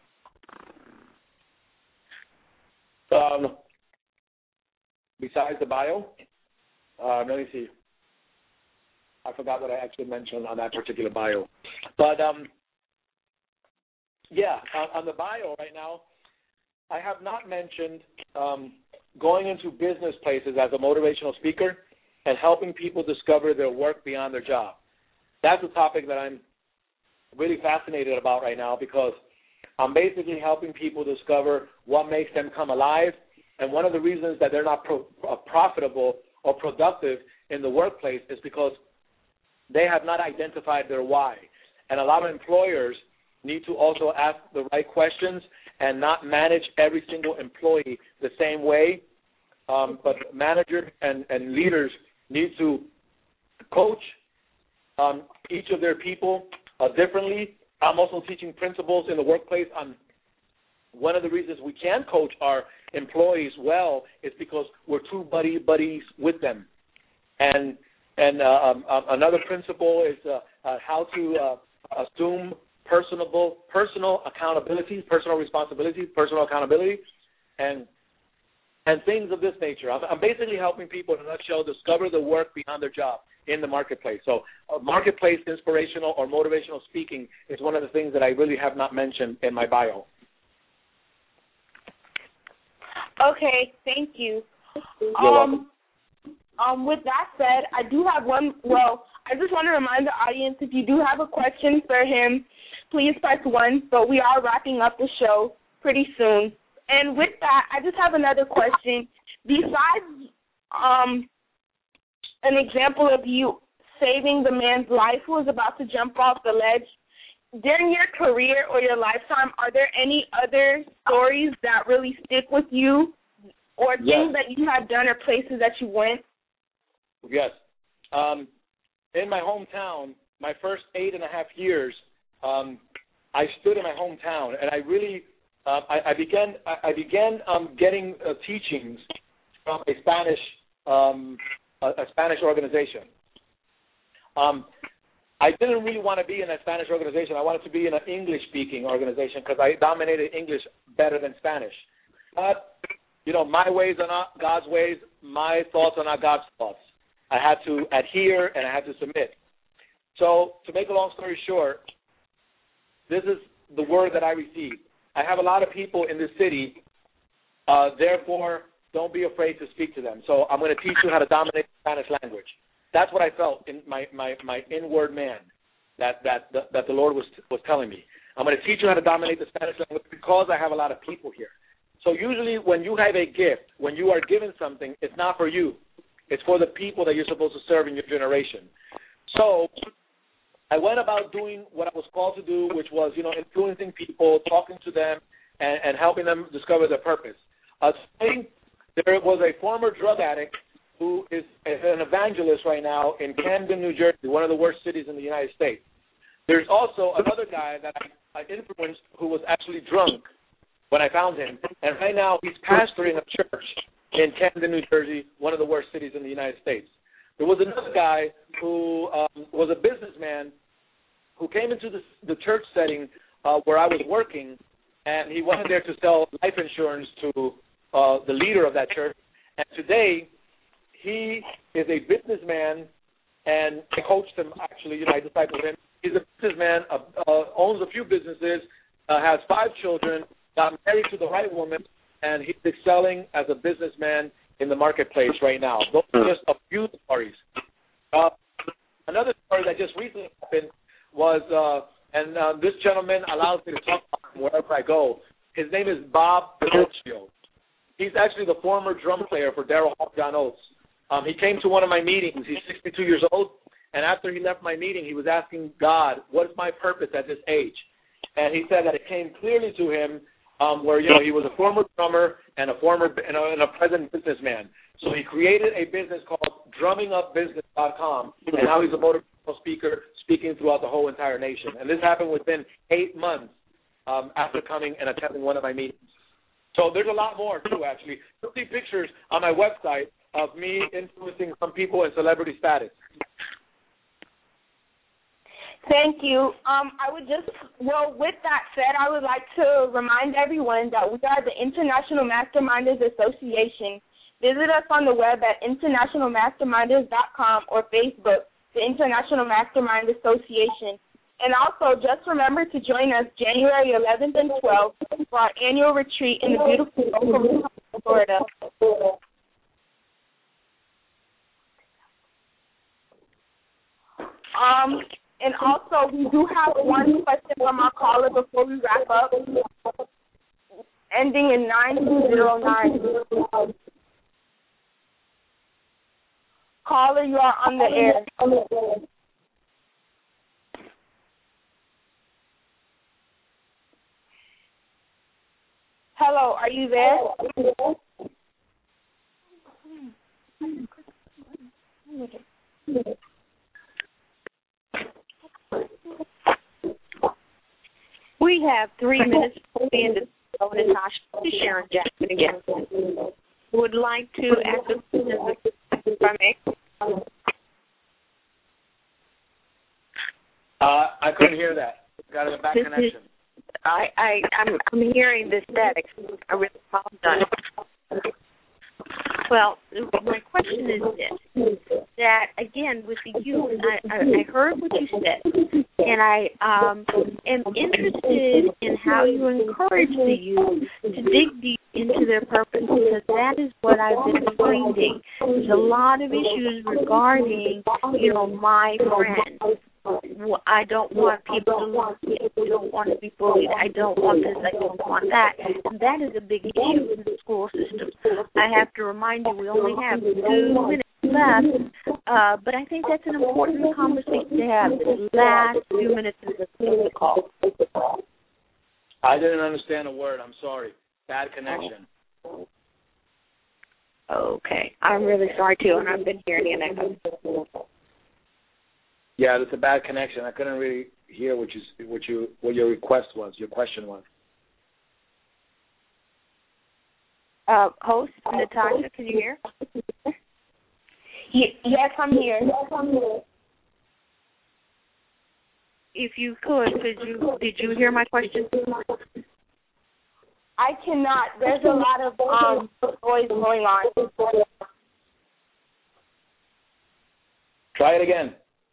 Besides the bio, let me see. I forgot what I actually mentioned on that particular bio. But, on the bio right now, I have not mentioned going into business places as a motivational speaker and helping people discover their work beyond their job. That's a topic that I'm really fascinated about right now because I'm basically helping people discover what makes them come alive, and one of the reasons that they're not profitable or productive in the workplace is because they have not identified their why. And a lot of employers need to also ask the right questions and not manage every single employee the same way, but managers and leaders need to coach each of their people differently. I'm also teaching principles in the workplace on one of the reasons we can coach our employees well is because we're true buddies with them. And another principle is how to assume personal accountability, personal responsibility, personal accountability, and things of this nature. I'm basically helping people, in a nutshell, discover the work beyond their job in the marketplace. So marketplace inspirational or motivational speaking is one of the things that I really have not mentioned in my bio. Okay, thank you. You're welcome. With that said, I do have one. Well, I just want to remind the audience, if you do have a question for him, please press 1. But we are wrapping up the show pretty soon. And with that, I just have another question. Besides an example of you saving the man's life who was about to jump off the ledge, during your career or your lifetime, are there any other stories that really stick with you or things that you have done or places that you went? Yes. In my hometown, my first 8.5 years, I stood in my hometown, and I really I began getting teachings from a Spanish organization. I didn't really want to be in a Spanish organization. I wanted to be in an English-speaking organization because I dominated English better than Spanish. But, my ways are not God's ways. My thoughts are not God's thoughts. I had to adhere and I had to submit. So to make a long story short, this is the word that I received. I have a lot of people in this city, therefore don't be afraid to speak to them. So I'm going to teach you how to dominate the Spanish language. That's what I felt in my inward man that the Lord was telling me. I'm going to teach you how to dominate the Spanish language because I have a lot of people here. So usually when you have a gift, when you are given something, it's not for you. It's for the people that you're supposed to serve in your generation. So I went about doing what I was called to do, which was, influencing people, talking to them, and helping them discover their purpose. There was a former drug addict who is an evangelist right now in Camden, New Jersey, one of the worst cities in the United States. There's also another guy that I influenced who was actually drunk when I found him, and right now he's pastoring a church in Camden, New Jersey, one of the worst cities in the United States. There was another guy who was a businessman who came into the church setting where I was working, and he went there to sell life insurance to the leader of that church. And today, he is a businessman, and I coached him, actually. I discipled him. He's a businessman, owns a few businesses, has 5 children, got married to the right woman, and he's excelling as a businessman in the marketplace right now. Those are just a few stories. Another story that just recently happened was, this gentleman allows me to talk about him wherever I go. His name is Bob Pinocchio. He's actually the former drum player for Daryl Hall John Oates. He came to one of my meetings. He's 62 years old, and after he left my meeting, he was asking God, what is my purpose at this age? And he said that it came clearly to him where, he was a former drummer and a present businessman. So he created a business called drummingupbusiness.com, and now he's a motivational speaker speaking throughout the whole entire nation. And this happened within 8 months after coming and attending one of my meetings. So there's a lot more, too, actually. You'll see pictures on my website of me influencing some people in celebrity status. Thank you. With that said, I would like to remind everyone that we are the International Masterminders Association. Visit us on the web at internationalmasterminders.com or Facebook, the International Mastermind Association. And also, just remember to join us January 11th and 12th for our annual retreat in the beautiful Boca Raton, Florida. And also, we do have one question from our caller before we wrap up, ending in 9209. Caller, you are on the air. Hello, are you there? We have 3 minutes to the end of the show, Natasha. This is Sharon Jackson again. Would like to ask a question, if I may. I couldn't hear that. Got a bad connection. I'm hearing the static. I really apologize. Well, my question is this: that again with the youth, I heard what you said, and I am interested in how you encourage the youth to dig deep into their purpose, because that is what I've been finding. There's a lot of issues regarding, my friends. I don't want people to lose me. I don't want to be bullied. I don't want this. I don't want that. And that is a big issue in the school system. I have to remind you, we only have 2 minutes left, but I think that's an important conversation to have, the last few minutes of the call. I didn't understand a word. I'm sorry. Bad connection. Okay. I'm really sorry, too, and I've been hearing an echo. Yeah, it's a bad connection. I couldn't really hear what your request was, your question was. Host, Natasha, can you hear? Yes, I'm here. If you could did you hear my question? I cannot. There's a lot of noise going on. Try it again.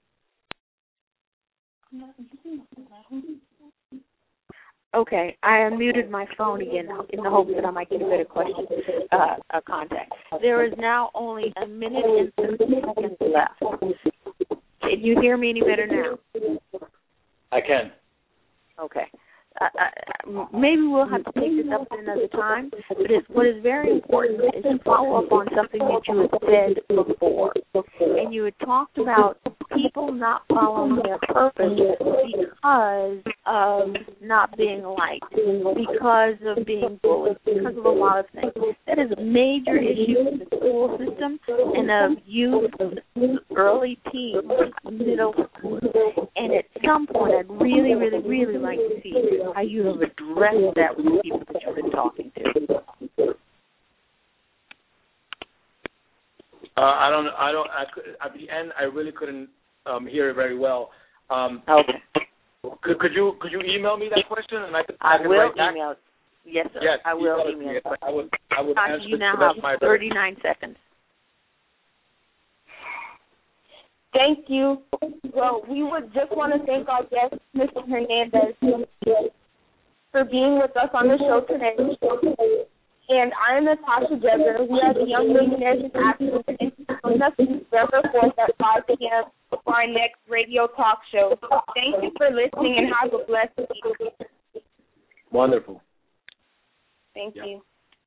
Okay, I unmuted my phone again in the hope that I might get a better question, contact. There is now only 1 minute and 30 seconds left. Can you hear me any better now? I can. Okay. Maybe we'll have to take this up at another time, but what is very important is to follow up on something that you had said before. And you had talked about people not following their purpose because of not being liked, because of being bullied, because of a lot of things. That is a major issue in the school system and of youth, early teens, middle school. And at some point, I'd really, really, really like to see how you have addressed that with the people that you've been talking to. At the end, I really couldn't hear it very well. Okay. Could you email me that question and I can will write back? email. Yes, sir. Yes, I will email. I would answer you now to the best of have my 39 seconds. Thank you. Well, we would just want to thank our guest, Mr. Hernandez, for being with us on the show today. And I am Natasha Jever. We are the Young Millionaires in Action, and join us November 4th at 5 p.m. for our next radio talk show. Thank you for listening and have a blessed week. Wonderful. Thank you.